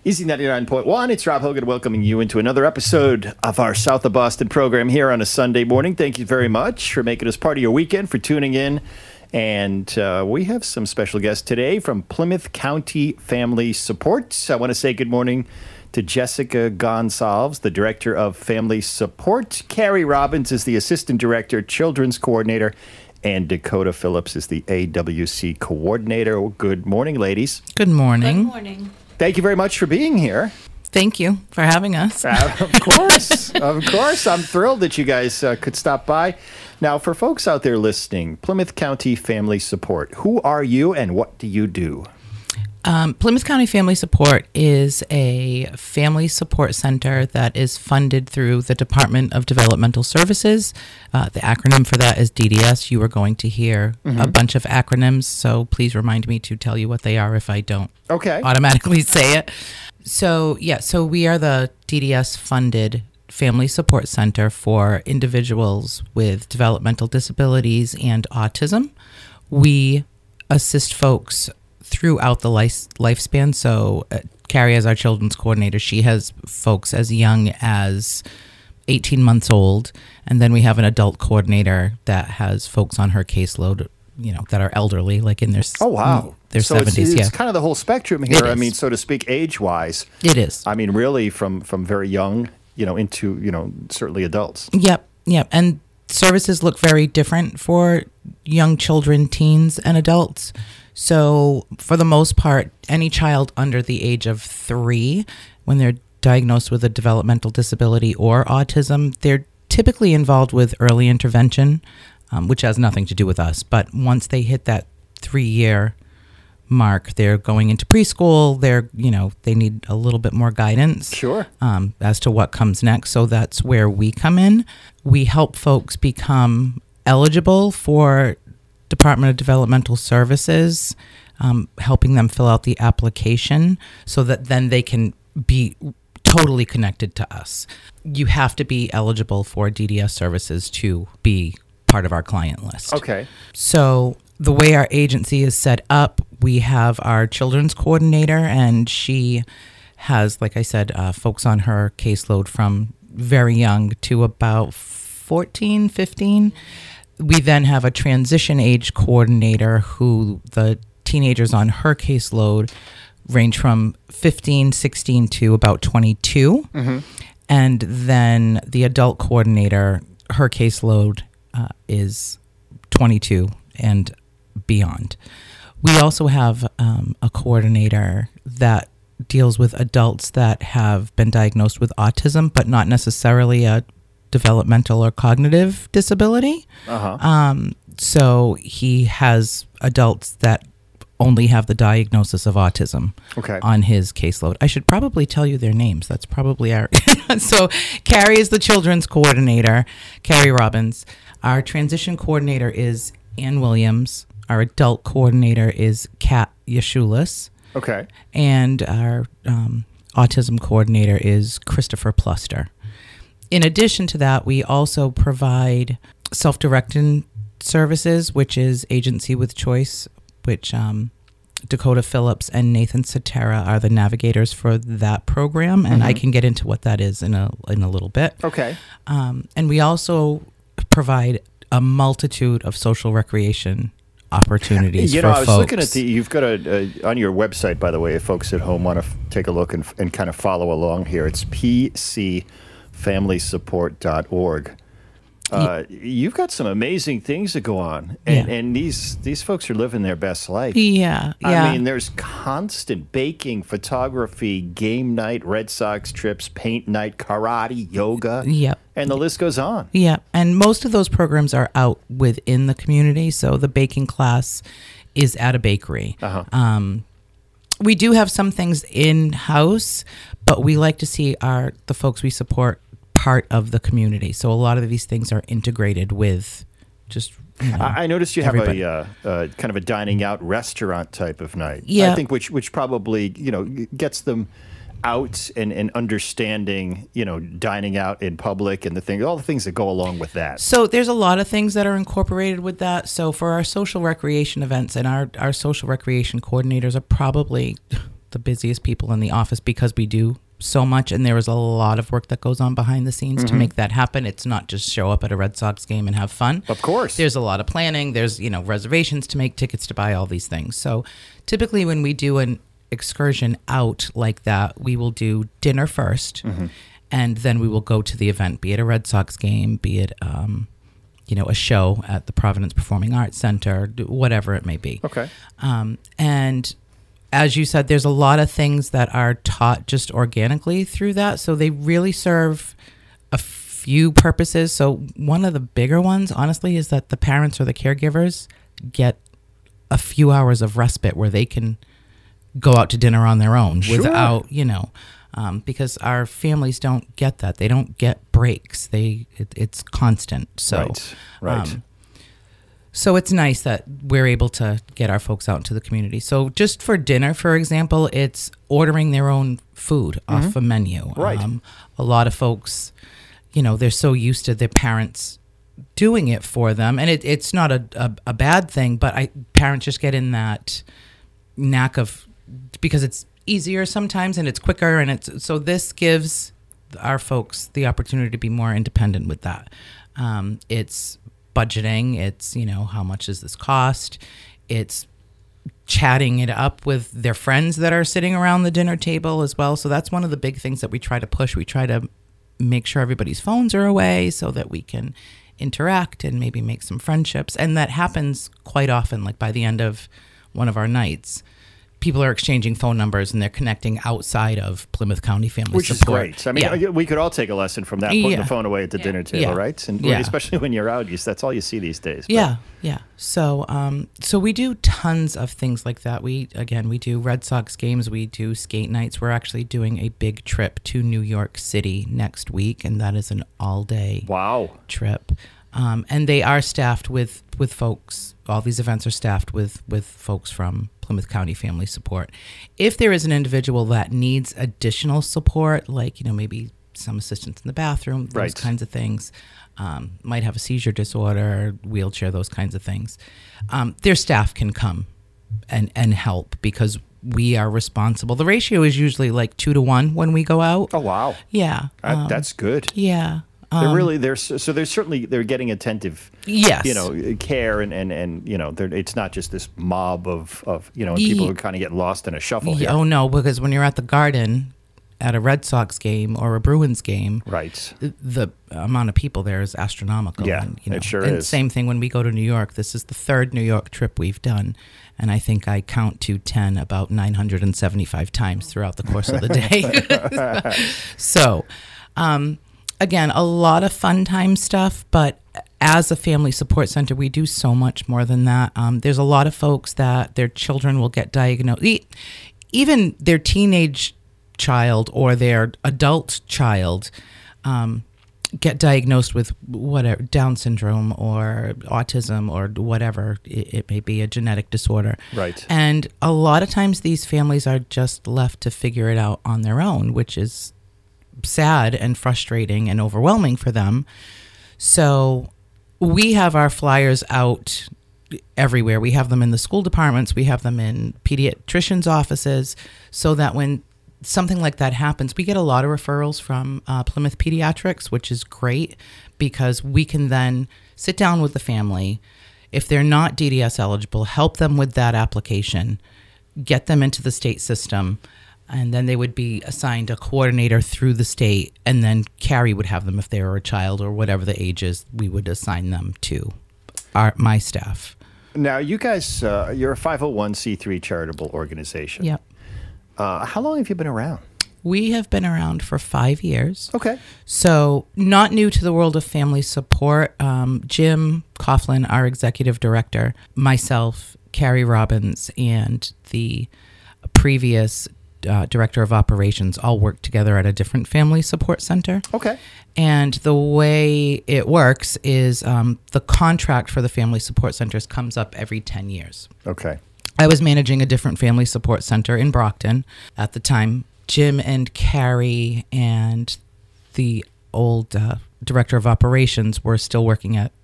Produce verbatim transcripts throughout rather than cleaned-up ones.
Easy ninety-nine point one, it's Rob Hogan welcoming you into another episode of our South of Boston program here on a Sunday morning. Thank you very much for making us part of your weekend, for tuning in. And uh, we have some special guests today from Plymouth County Family Support. I want to say good morning to Jessica Gonsalves, the Director of Family Support. Carrie Robbins is the Assistant Director, Children's Coordinator. And Dakota Phillips is the A W C Coordinator. Good morning, ladies. Good morning. Good morning. Thank you very much for being here. Thank you for having us. Uh, of course. Of course. I'm thrilled that you guys uh, could stop by. Now, for folks out there listening, Plymouth County Family Support, who are you and what do you do? Um, Plymouth County Family Support is a family support center that is funded through the Department of Developmental Services. Uh, the acronym for that is D D S. You are going to hear mm-hmm. a bunch of acronyms, so please remind me to tell you what they are if I don't okay. automatically say it. So, yeah, so we are the D D S-funded family support center for individuals with developmental disabilities and autism. We assist folks throughout the life, lifespan. So uh, Carrie, as our children's coordinator, she has folks as young as eighteen months old. And then we have an adult coordinator that has folks on her caseload, you know, that are elderly, like in their, oh, wow. their so seventies. It's, it's yeah. kind of the whole spectrum here. I mean, so to speak, age-wise. It is. I mean, really from, from very young, you know, into, you know, certainly adults. Yep. Yep. And services look very different for young children, teens, and adults. So for the most part, any child under the age of three, when they're diagnosed with a developmental disability or autism, they're typically involved with early intervention, um, which has nothing to do with us. But once they hit that three-year mark, they're going into preschool. They're, you know, they need a little bit more guidance. Sure. Um, as to what comes next. So that's where we come in. We help folks become eligible for Department of Developmental Services, um, helping them fill out the application so that then they can be totally connected to us. You have to be eligible for D D S services to be part of our client list. Okay. So the way our agency is set up, we have our children's coordinator, and she has, like I said, uh, folks on her caseload from very young to about fourteen, fifteen. We then have a transition age coordinator who the teenagers on her caseload range from fifteen, sixteen to about twenty-two. Mm-hmm. And then the adult coordinator, her caseload uh, is twenty-two and beyond. We also have um, a coordinator that deals with adults that have been diagnosed with autism, but not necessarily a developmental or cognitive disability. Uh-huh. Um, so he has adults that only have the diagnosis of autism okay. on his caseload. I should probably tell you their names. That's probably our... So Carrie is the children's coordinator, Carrie Robbins. Our transition coordinator is Ann Williams. Our adult coordinator is Kat Yashulis. Okay. And our um, autism coordinator is Christopher Pluster. In addition to that, we also provide self-directing services, which is Agency with Choice, which um, Dakota Phillips and Nathan Satera are the navigators for that program, and mm-hmm. I can get into what that is in a in a little bit. Okay. Um, and we also provide a multitude of social recreation opportunities you for know, I was folks. looking at the, you've got a, uh, on your website, by the way, if folks at home want to f- take a look and, and kind of follow along here, it's p c family support dot org. Uh, you've got some amazing things that go on, and, yeah. and these these folks are living their best life. Yeah, yeah. I mean, there's constant baking, photography, game night, Red Sox trips, paint night, karate, yoga, yep. and the list goes on. Yeah, and most of those programs are out within the community, so the baking class is at a bakery. Uh-huh. Um, we do have some things in-house, but we like to see our the folks we support part of the community. So a lot of these things are integrated with just, you know, I noticed you have everybody. a uh, uh, kind of a dining out restaurant type of night. Yeah. I think which which probably, you know, gets them out and, and understanding, you know, dining out in public and the thing, all the things that go along with that. So there's a lot of things that are incorporated with that. So for our social recreation events, and our, our social recreation coordinators are probably the busiest people in the office because we do so much, and there is a lot of work that goes on behind the scenes mm-hmm. to make that happen. It's not just show up at a Red Sox game and have fun. Of course. There's a lot of planning. There's, you know, reservations to make, tickets to buy, all these things. So typically when we do an excursion out like that, we will do dinner first, mm-hmm. and then we will go to the event, be it a Red Sox game, be it, um, you know, a show at the Providence Performing Arts Center, whatever it may be. Okay. Um, and as you said, there's a lot of things that are taught just organically through that. So they really serve a few purposes. So one of the bigger ones, honestly, is that the parents or the caregivers get a few hours of respite where they can go out to dinner on their own sure. without, you know, um, because our families don't get that. They don't get breaks. They it, it's constant. So, right. Right. Um, So it's nice that we're able to get our folks out into the community. So just for dinner, for example, it's ordering their own food mm-hmm. off a menu. Right. Um, a lot of folks, you know, they're so used to their parents doing it for them. And it, it's not a, a, a bad thing, but I, parents just get in that knack of, because it's easier sometimes and it's quicker. And it's so this gives our folks the opportunity to be more independent with that. Um, it's budgeting, it's, you know, how much does this cost? It's chatting it up with their friends that are sitting around the dinner table as well. So that's one of the big things that we try to push. We try to make sure everybody's phones are away so that we can interact and maybe make some friendships. And that happens quite often, like by the end of one of our nights. People are exchanging phone numbers and they're connecting outside of Plymouth County Family Which Support. Which is great. I mean, yeah. we could all take a lesson from that, putting yeah. the phone away at the yeah. dinner table, yeah. right? And yeah. especially when you're out, you, that's all you see these days. But. Yeah, yeah. So, um, so we do tons of things like that. We, again, we do Red Sox games. We do skate nights. We're actually doing a big trip to New York City next week, and that is an all-day wow. trip. Um, and they are staffed with, with folks. All these events are staffed with, with folks from Plymouth County Family Support. If there is an individual that needs additional support, like, you know, maybe some assistance in the bathroom, those right. kinds of things, um, might have a seizure disorder, wheelchair, those kinds of things, um, their staff can come and, and help because we are responsible. The ratio is usually like two to one when we go out. Oh, wow. Yeah. Uh, um, that's good. Yeah. They're Um, really they're so they're certainly they're getting attentive, yes, you know, care and and and you know, it's not just this mob of of you know people who kind of get lost in a shuffle. Here. Oh no, because when you're at the Garden at a Red Sox game or a Bruins game, right, the amount of people there is astronomical. Yeah, and, you know, it sure and is. Same thing when we go to New York. This is the third New York trip we've done, and I think I count to ten about nine hundred seventy-five times throughout the course of the day. so. Um, Again, a lot of fun time stuff, but as a family support center, we do so much more than that. Um, there's a lot of folks that their children will get diagnosed, even their teenage child or their adult child um, get diagnosed with whatever, Down syndrome or autism or whatever. It, it may be a genetic disorder. Right. And a lot of times these families are just left to figure it out on their own, which is sad and frustrating and overwhelming for them. So we have our flyers out everywhere. We have them in the school departments. We have them in pediatricians' offices so that when something like that happens, we get a lot of referrals from uh, Plymouth Pediatrics, which is great because we can then sit down with the family. If they're not D D S eligible, help them with that application, get them into the state system, and then they would be assigned a coordinator through the state, and then Carrie would have them if they were a child or whatever the age is. We would assign them to our my staff. Now, you guys, uh, you're a five oh one c three charitable organization. Yep. Uh, how long have you been around? We have been around for five years. Okay. So not new to the world of family support. Um, Jim Coughlin, our executive director, myself, Carrie Robbins, and the previous Uh, director of operations all work together at a different family support center. Okay. And the way it works is um, the contract for the family support centers comes up every ten years. Okay. I was managing a different family support center in Brockton at the time. Jim and Carrie and the old uh, director of operations were still working at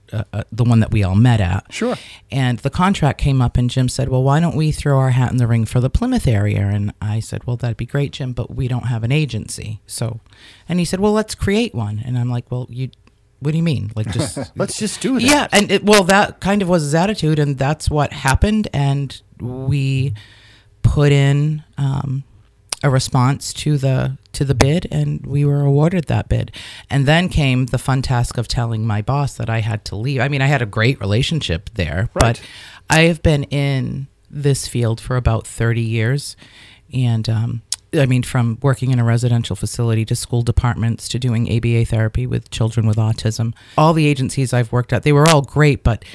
uh, uh, the one that we all met at. Sure. And the contract came up, and Jim said, well, why don't we throw our hat in the ring for the Plymouth area? And I said, well, that'd be great, Jim, but we don't have an agency. So, and he said, well, let's create one. And I'm like, well, you, what do you mean? Like, just let's just do that. Yeah. And it, well, that kind of was his attitude, and that's what happened. And we put in um, a response to the to the bid, and we were awarded that bid. And then came the fun task of telling my boss that I had to leave. I mean, I had a great relationship there, right. but I have been in this field for about thirty years. And um, I mean, from working in a residential facility to school departments to doing A B A therapy with children with autism, all the agencies I've worked at, they were all great, but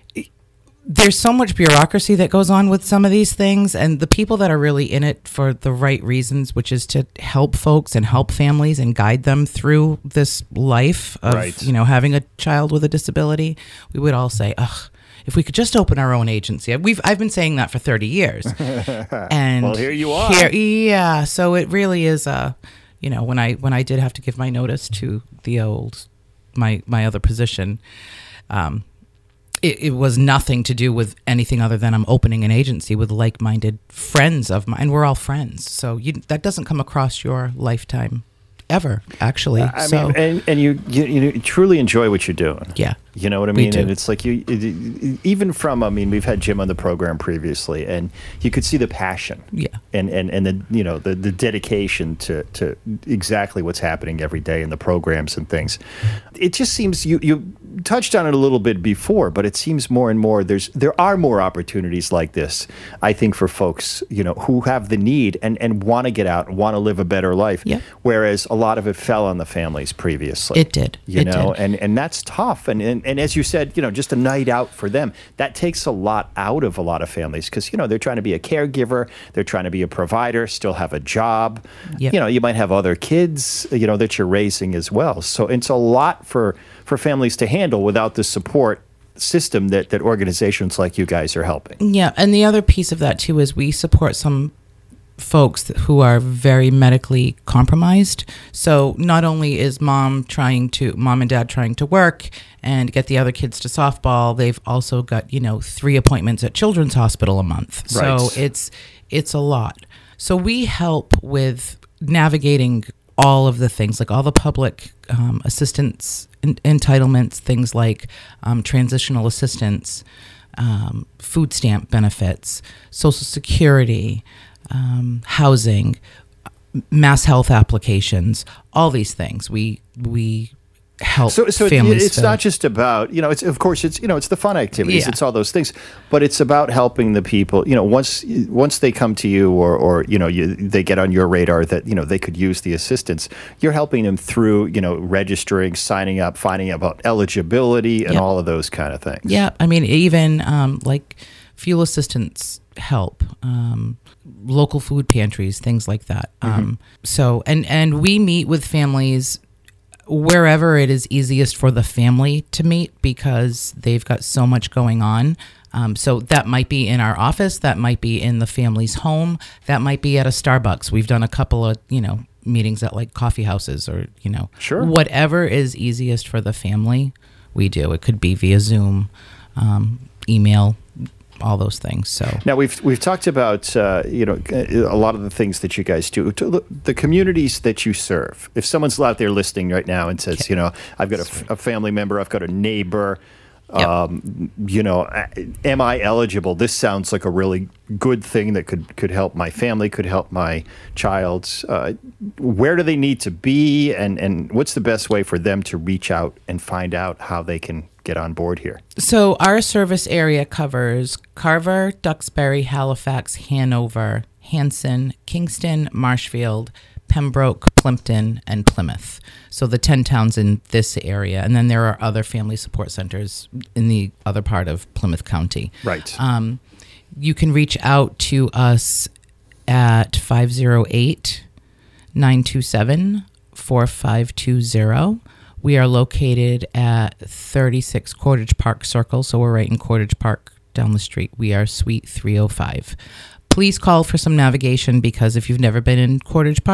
there's so much bureaucracy that goes on with some of these things, and the people that are really in it for the right reasons, which is to help folks and help families and guide them through this life of, right. you know, having a child with a disability, we would all say, ugh, if we could just open our own agency. We've I've been saying that for thirty years. And well, here you are. Here, yeah, so it really is a, you know, when I when I did have to give my notice to the old my my other position, um It, it was nothing to do with anything other than I'm opening an agency with like-minded friends of mine. And we're all friends. So you, that doesn't come across your lifetime ever, actually. I so, mean, and, and you, you you truly enjoy what you're doing. Yeah. You know what I We mean? do. And it's like you, it, even from, I mean, we've had Jim on the program previously, and you could see the passion. Yeah. And, and, and the, you know, the, the dedication to, to exactly what's happening every day in the programs and things. It just seems, you, you touched on it a little bit before, but it seems more and more there's, there are more opportunities like this, I think, for folks, you know, who have the need and, and want to get out and want to live a better life. Yeah. Whereas a lot of it fell on the families previously. It did. You It know, did. and, and that's tough. And, and and as you said, you know, just a night out for them, that takes a lot out of a lot of families because, you know, they're trying to be a caregiver, they're trying to be a provider, still have a job. Yep. You know, you might have other kids, you know, that you're raising as well. So it's a lot for, for families to handle without the support system that, that organizations like you guys are helping. Yeah. And the other piece of that, too, is we support some folks who are very medically compromised. So not only is mom trying to, mom and dad trying to work and get the other kids to softball, they've also got, you know, three appointments at Children's Hospital a month. Right. So it's, it's a lot. So we help with navigating all of the things, like all the public um, assistance en- entitlements, things like um, transitional assistance, um, food stamp benefits, Social Security, Um, housing, mass health applications, all these things. We we help So, so families. it's fill. not just about, you know, it's, of course, it's, you know, it's the fun activities, Yeah. it's all those things, but it's about helping the people, you know, once, once they come to you or, or, you know, you, they get on your radar that, you know, they could use the assistance, you're helping them through, you know, registering, signing up, finding out about eligibility and Yep. all of those kind of things. Yeah, I mean, even um, like fuel assistance help, um, local food pantries, things like that. Mm-hmm. Um, so, and, and we meet with families wherever it is easiest for the family to meet because they've got so much going on. Um, so that might be in our office, that might be in the family's home, that might be at a Starbucks. We've done a couple of, you know, meetings at like coffee houses or, you know, Sure. whatever is easiest for the family, we do. It could be via Zoom, um, email, all those things. So Now we've we've talked about uh, you know a lot of the things that you guys do, to the communities that you serve. If someone's out there listening right now and says, you know, I've got a, f- a family member, I've got a neighbor, Yep. um, you know, am I eligible? This sounds like a really good thing that could could help my family, could help my child. Uh, where do they need to be, and and what's the best way for them to reach out and find out how they can get on board here? So our service area covers Carver, Duxbury, Halifax, Hanover, Hanson, Kingston, Marshfield, Pembroke, Plimpton, and Plymouth. So the ten towns in this area. And then there are other family support centers in the other part of Plymouth County. Right. Um, you can reach out to us at five oh eight, nine two seven, four five two zero. We are located at thirty-six Cordage Park Circle, so we're right in Cordage Park down the street. We are Suite three oh five. Please call for some navigation because if you've never been in Cordage Park, it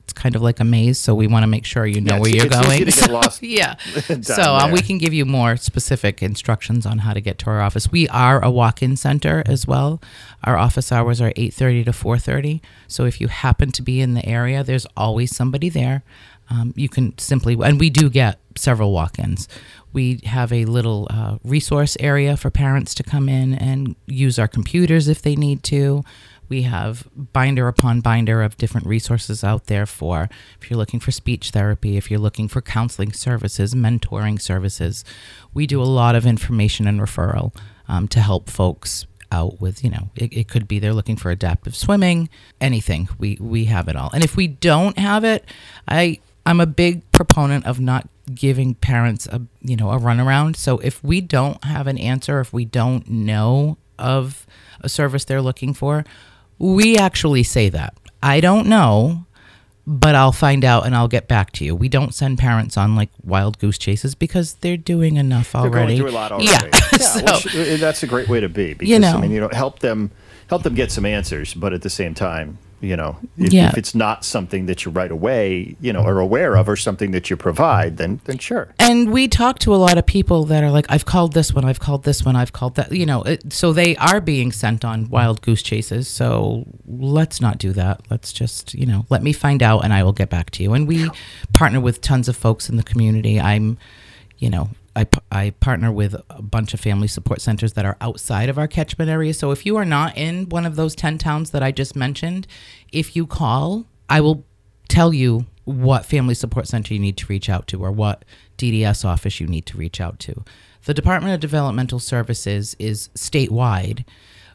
it's kind of like a maze, so we want to make sure you know Yeah, where you're it's going. easy to get lost. Yeah. down So uh, there. we can give you more specific instructions on how to get to our office. We are a walk-in center as well. Our office hours are eight thirty to four thirty. So if you happen to be in the area, there's always somebody there. Um, you can simply, and we do get several walk-ins. We have a little uh, resource area for parents to come in and use our computers if they need to. We have binder upon binder of different resources out there for if you're looking for speech therapy, if you're looking for counseling services, mentoring services. We do a lot of information and referral um, to help folks out with, you know, it, it could be they're looking for adaptive swimming, anything. We we have it all. And if we don't have it, I I'm a big proponent of not giving parents a you know a runaround. So if we don't have an answer, if we don't know of a service they're looking for, we actually say that. I don't know, but I'll find out and I'll get back to you. We don't send parents on like wild goose chases because they're doing enough already. They're going through a lot already. Yeah, yeah so, which, uh, that's a great way to be. Because, you know, I mean, you know, help them, help them get some answers, but at the same time, you know, if, Yeah. if it's not something that you right away, you know, are aware of, or something that you provide, then then sure. And we talk to a lot of people that are like, I've called this one, I've called this one, I've called that, you know, it, so they are being sent on wild goose chases. So let's not do that. Let's just, you know, let me find out and I will get back to you. And we partner with tons of folks in the community. I'm, you know, I, p- I partner with a bunch of family support centers that are outside of our catchment area. So if you are not in one of those ten towns that I just mentioned, if you call, I will tell you what family support center you need to reach out to or what D D S office you need to reach out to. The Department of Developmental Services is statewide.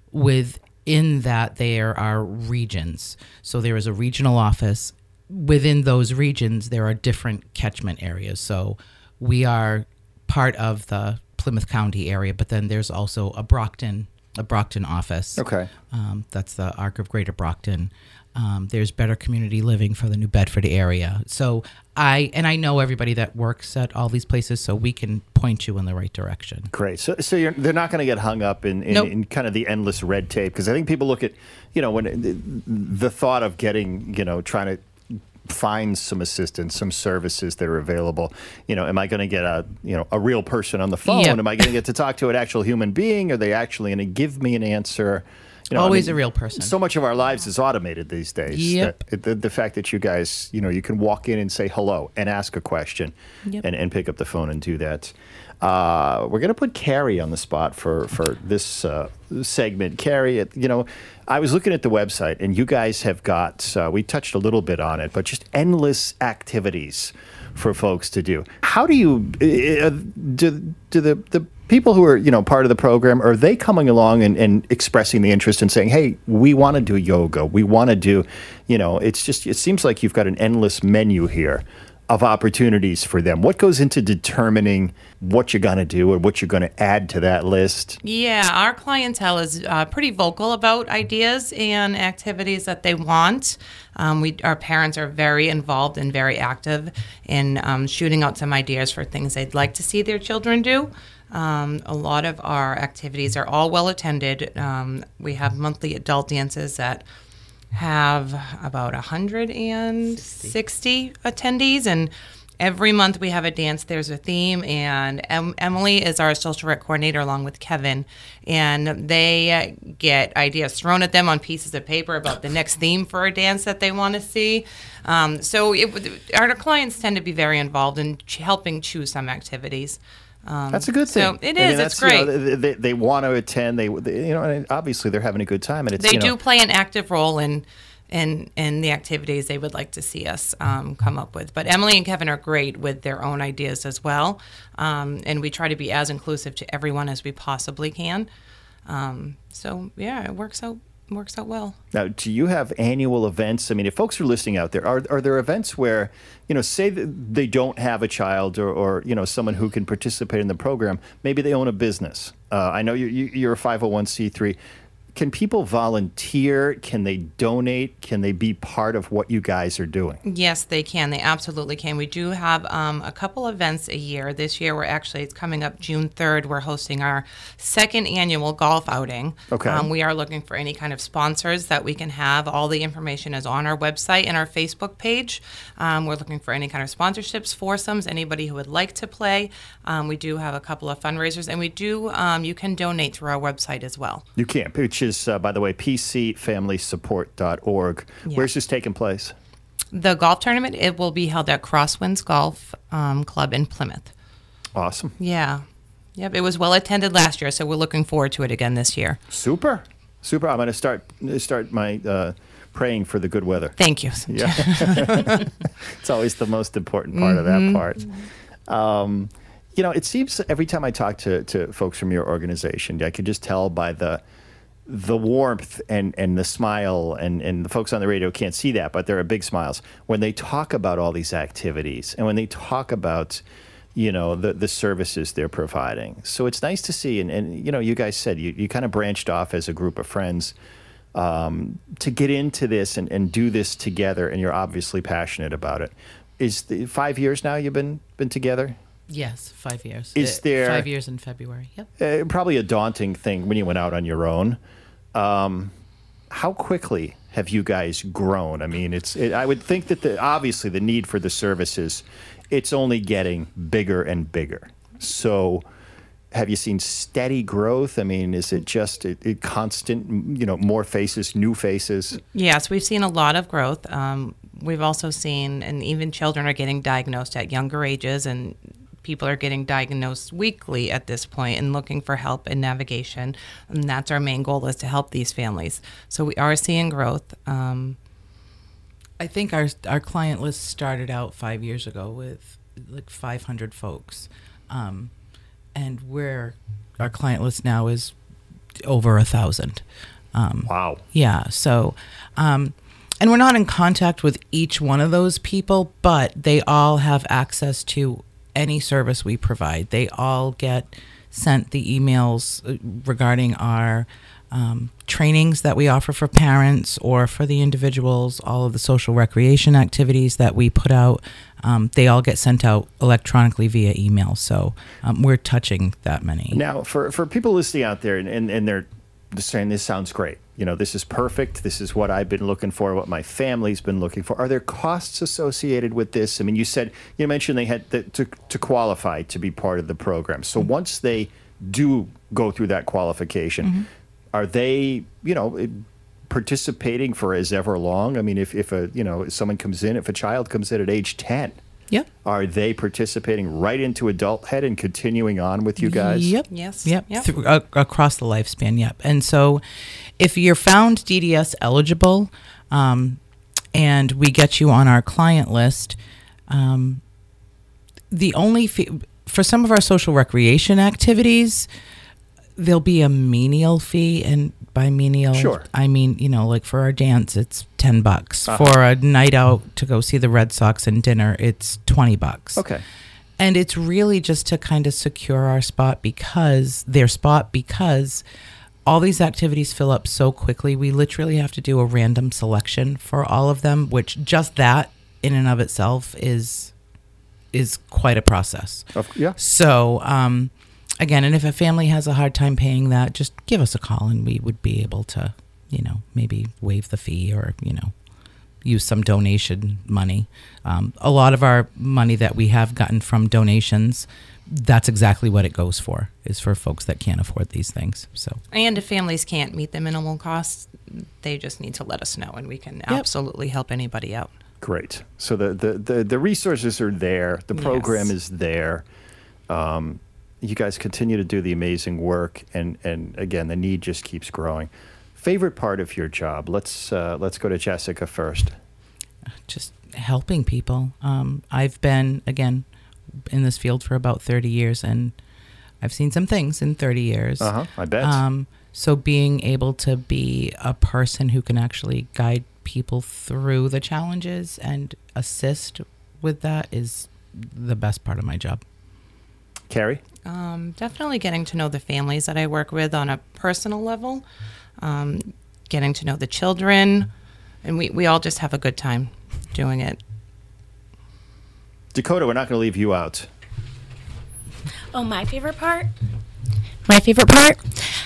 Within that, there are regions. So there is a regional office. Within those regions, there are different catchment areas. So we are part of the Plymouth County area, but then there's also a Brockton, a Brockton office. Okay. Um, that's the Arc of Greater Brockton. Um, there's Better Community Living for the New Bedford area. So I, and I know everybody that works at all these places, so we can point you in the right direction. Great. So, so you're, they're not going to get hung up in, in, Nope. in kind of the endless red tape, because I think people look at, you know, when the, the thought of getting, you know, trying to find some assistance, some services that are available. You know, am I going to get a, you know, a real person on the phone? Yep. Am I going to get to talk to an actual human being? Are they actually going to give me an answer? You know, Always a real person. So much of our lives is automated these days. Yep. That, the, the fact that you guys, you know, you can walk in and say hello and ask a question Yep. and, and pick up the phone and do that. Uh, we're going to put Carrie on the spot for, for this uh, segment. Carrie, it- you know, I was looking at the website, and you guys have got, uh, we touched a little bit on it, but just endless activities for folks to do. How do you, uh, do, do the, the people who are, you know, part of the program, are they coming along and, and expressing the interest and saying, hey, we want to do yoga, we want to do, you know, it's just, it seems like you've got an endless menu here of opportunities for them. What goes into determining what you're going to do or what you're going to add to that list? Yeah, our clientele is uh, pretty vocal about ideas and activities that they want. Um, we, our parents are very involved and very active in um, shooting out some ideas for things they'd like to see their children do. Um, a lot of our activities are all well attended. Um, we have monthly adult dances that have about one hundred sixty attendees, and every month we have a dance. There's a theme, and em- Emily is our social rec coordinator along with Kevin, and they uh, get ideas thrown at them on pieces of paper about the next theme for a dance that they want to see. Um, so it, our clients tend to be very involved in ch- helping choose some activities. Um, That's a good thing. So it I mean, is. that's, It's great. You know, they, they, they want to attend. They, they, you know, and obviously they're having a good time, and it's They you know, do play an active role in in in the activities they would like to see us um, come up with. But Emily and Kevin are great with their own ideas as well, um, and we try to be as inclusive to everyone as we possibly can. Um, so yeah, it works out works out well. Now, do you have annual events? I mean, if folks are listening out there, are are there events where, you know, say that they don't have a child or, or you know, someone who can participate in the program, maybe they own a business. Uh, I know you, you, you're a five oh one c three. Can people volunteer? Can they donate? Can they be part of what you guys are doing? Yes, they can. They absolutely can. We do have um, a couple events a year. This year, we're actually, it's coming up June third. We're hosting our second annual golf outing. Okay. Um, we are looking for any kind of sponsors that we can have. All the information is on our website and our Facebook page. Um, we're looking for any kind of sponsorships, foursomes, anybody who would like to play. Um, we do have a couple of fundraisers, and we do, um, you can donate through our website as well. You can, which is, uh, by the way, p c family support dot org. Yeah. Where's this taking place? The golf tournament, it will be held at Crosswinds Golf um, Club in Plymouth. Awesome. Yeah. Yep. It was well attended last year, so we're looking forward to it again this year. Super. Super. I'm going to start start my uh, praying for the good weather. Thank you. Yeah. It's always the most important part Mm-hmm. of that part. Um, you know, it seems every time I talk to, to folks from your organization, I can just tell by the the warmth and, and the smile, and, and the folks on the radio can't see that, but there are big smiles when they talk about all these activities and when they talk about, you know, the, the services they're providing. So it's nice to see. And, and you know, you guys said you, you kind of branched off as a group of friends um, to get into this and, and do this together. And you're obviously passionate about it. Is the five years now you've been, been together? Yes, five years. Is Uh, there- five years in February? Yep. Uh, probably a daunting thing when you went out on your own. Um, how quickly have you guys grown? I mean, it's. It, I would think that the obviously the need for the services, it's only getting bigger and bigger. So, have you seen steady growth? I mean, is it just a, a constant? You know, more faces, new faces. Yes, we've seen a lot of growth. Um, we've also seen, and even children are getting diagnosed at younger ages, and people are getting diagnosed weekly at this point and looking for help and navigation. And that's our main goal, is to help these families. So we are seeing growth. Um, I think our our client list started out five years ago with like five hundred folks, um, and where our client list now is over a thousand. Um, Wow. Yeah. So, um, and we're not in contact with each one of those people, but they all have access to any service we provide. They all get sent the emails regarding our um, trainings that we offer for parents or for the individuals, all of the social recreation activities that we put out. Um, they all get sent out electronically via email. So um, we're touching that many. Now, for, for people listening out there and, and, and they're saying, this sounds great. You know, this is perfect. This is what I've been looking for, what my family's been looking for. Are there costs associated with this? I mean, you said, you mentioned they had to, to, to qualify to be part of the program. So mm-hmm. once they do go through that qualification, mm-hmm. are they, you know, participating for as ever long? I mean, if, if a, you know, if someone comes in, if a child comes in at age ten, yep. are they participating right into adulthood and continuing on with you guys? Yep. Yes. Yep. Yep. Through, uh, across the lifespan. Yep. And so if you're found D D S eligible um, and we get you on our client list, um, the only fee, for some of our social recreation activities, there'll be a menial fee. And by menial, sure. I mean, you know, like for our dance, it's ten bucks. Uh-huh. For a night out to go see the Red Sox and dinner, it's twenty bucks. Okay. And it's really just to kind of secure our spot because their spot, because all these activities fill up so quickly. We literally have to do a random selection for all of them, which just that in and of itself is is quite a process. Oh, yeah. So, um, again, and if a family has a hard time paying that, just give us a call and we would be able to, you know, maybe waive the fee or, you know, use some donation money. Um, a lot of our money that we have gotten from donations, that's exactly what it goes for, is for folks that can't afford these things. So, and if families can't meet the minimal costs, they just need to let us know, and we can yep. absolutely help anybody out. Great. So the, the, the, the resources are there. The program yes. is there. Um, you guys continue to do the amazing work, and, and again, the need just keeps growing. Favorite part of your job? Let's uh, let's go to Jessica first. Just helping people. Um, I've been, again, in this field for about thirty years, and I've seen some things in thirty years. Uh-huh, I bet. Um, so being able to be a person who can actually guide people through the challenges and assist with that is the best part of my job. Carrie? Um, definitely getting to know the families that I work with on a personal level. um, getting to know the children, and we, we all just have a good time doing it. Dakota, we're not going to leave you out. Oh, my favorite part? My favorite part?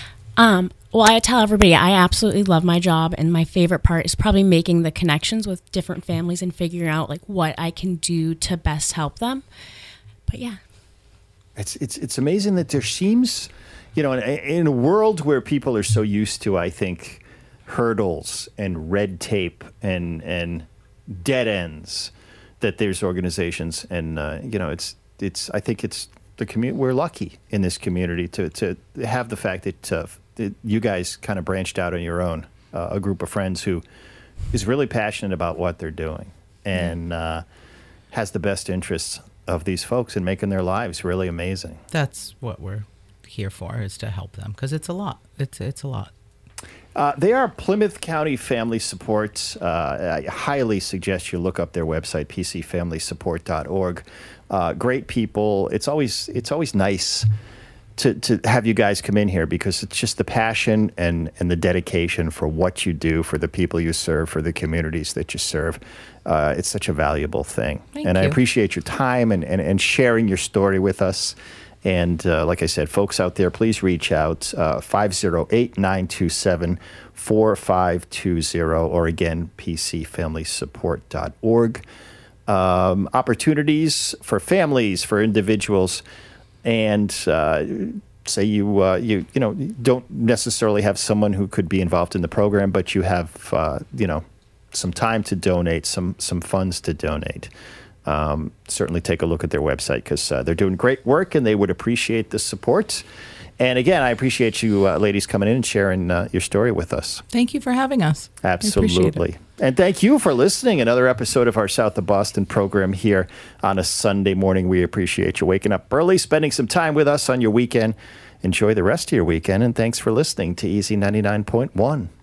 Um, well, I tell everybody I absolutely love my job, and my favorite part is probably making the connections with different families and figuring out like what I can do to best help them. But yeah. It's it's it's amazing that there seems, you know, in, in a world where people are so used to, I think, hurdles and red tape and and dead ends, that there's organizations, and uh, you know, it's it's I think it's the community. We're lucky in this community to to have the fact that, uh, that you guys kind of branched out on your own, uh, a group of friends who is really passionate about what they're doing and uh, has the best interests of these folks in making their lives really amazing. That's what we're here for, is to help them, because it's a lot. It's it's a lot. Uh, they are Plymouth County Family Support. Uh, I highly suggest you look up their website, p c family support dot org. Uh, great people. It's always it's always nice to, to have you guys come in here, because it's just the passion and, and the dedication for what you do, for the people you serve, for the communities that you serve. Uh, it's such a valuable thing. Thank and you. I appreciate your time and, and, and sharing your story with us. And uh, like I said, folks out there, please reach out, uh, five oh eight, nine two seven, four five two zero, or again, p c family support dot org. Um, opportunities for families, for individuals, and uh, say you, uh, you you know, don't necessarily have someone who could be involved in the program, but you have, uh, you know, some time to donate, some some funds to donate. Um, certainly take a look at their website, because uh, they're doing great work and they would appreciate the support. And again, I appreciate you uh, ladies coming in and sharing uh, your story with us. Thank you for having us. Absolutely. And thank you for listening. Another episode of our South of Boston program here on a Sunday morning. We appreciate you waking up early, spending some time with us on your weekend. Enjoy the rest of your weekend, and thanks for listening to Easy ninety-nine point one.